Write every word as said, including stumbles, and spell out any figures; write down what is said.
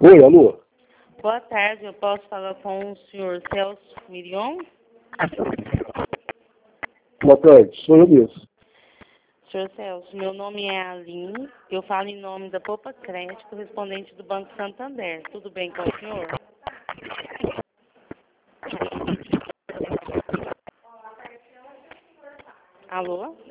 Oi, alô? Boa tarde, eu posso falar com o senhor Celso Mirion? Boa tarde, sou eu mesmo. Senhor Celso, meu nome é Aline, eu falo em nome da Poupa Crédito, correspondente do Banco Santander. Tudo bem com o senhor? Alô?